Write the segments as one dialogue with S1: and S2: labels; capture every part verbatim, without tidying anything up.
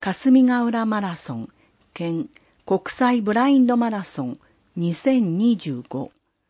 S1: 霞ヶ浦マラソン兼国際ブラインドマラソンにせんにじゅうご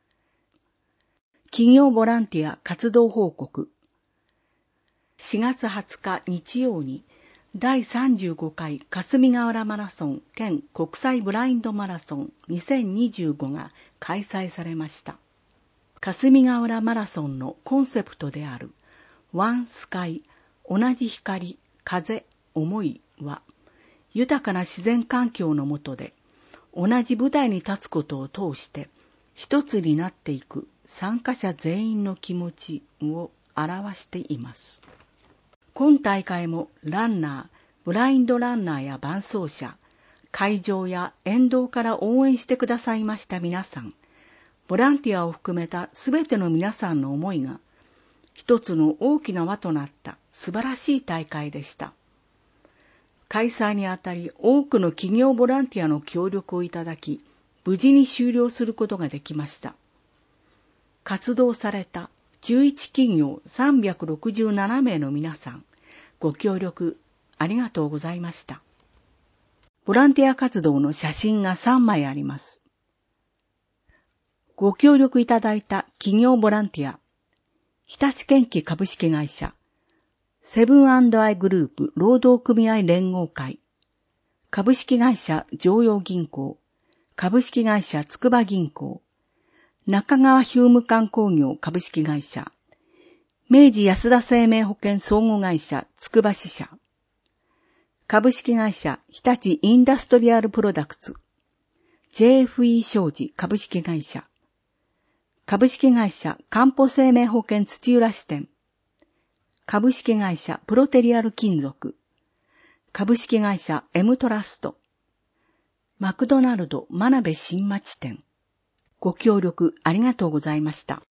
S1: 企業ボランティア活動報告。しがつはつか日曜にだいさんじゅうごかい霞ヶ浦マラソン兼国際ブラインドマラソンにせんにじゅうごが開催されました。霞ヶ浦マラソンのコンセプトであるワンスカイ、同じ光、風、思いは、豊かな自然環境の下で同じ舞台に立つことを通して一つになっていく参加者全員の気持ちを表しています。今大会もランナー、ブラインドランナーや伴走者、会場や沿道から応援してくださいました皆さん、ボランティアを含めたすべての皆さんの思いが一つの大きな輪となった素晴らしい大会でした。開催にあたり多くの企業ボランティアの協力をいただき、無事に終了することができました。活動されたじゅういち企業さんびゃくろくじゅうななめいの皆さん、ご協力ありがとうございました。ボランティア活動の写真がさんまいあります。ご協力いただいた企業ボランティア、日立建機株式会社、セブンアイグループ労働組合連合会、株式会社常陽銀行、株式会社筑波銀行、中川ヒューム館工業株式会社、明治安田生命保険相互会社筑波支社、株式会社日立インダストリアルプロダクツ、ジェイエフイー 商事株式会社、株式会社かんぽ生命保険土浦支店、株式会社プロテリアル金属、株式会社 M トラスト、マクドナルド真鍋新町店、ご協力ありがとうございました。